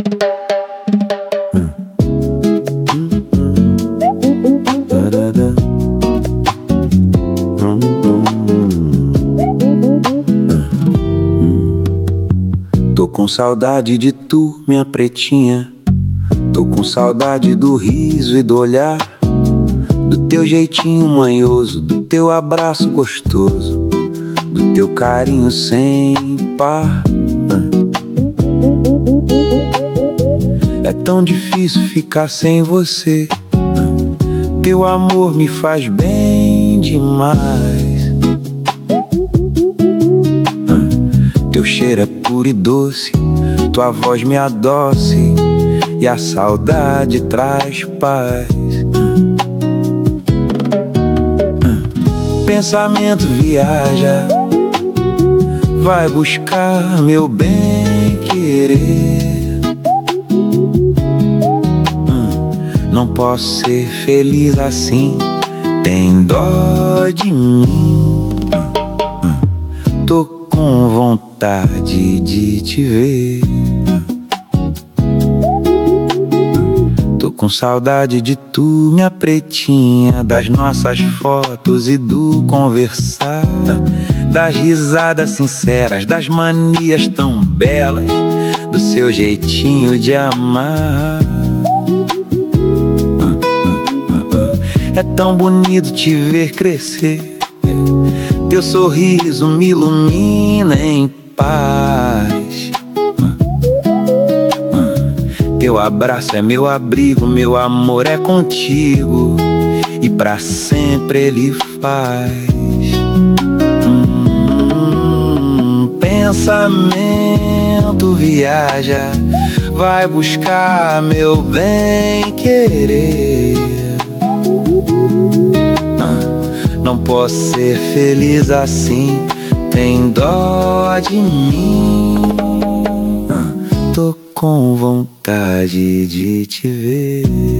Tô com saudade de tu, minha pretinha. Tô com saudade do riso e do olhar, do teu jeitinho manhoso, do teu abraço gostoso, do teu carinho sem par. É tão difícil ficar sem você. Teu amor me faz bem demais. Teu cheiro é puro e doce, tua voz me adoce, e a saudade traz paz. Pensamento viaja, vai buscar meu bem querer. Não posso ser feliz assim, tem dó de mim. Tô com vontade de te ver. Tô com saudade de tu, minha pretinha, das nossas fotos e do conversar, das risadas sinceras, das manias tão belas, do seu jeitinho de amar. É tão bonito te ver crescer, teu sorriso me ilumina em paz. Teu abraço é meu abrigo, meu amor é contigo, e pra sempre ele faz. Pensamento viaja, vai buscar meu bem querer. Não posso ser feliz assim, tem dó de mim. Tô com vontade de te ver.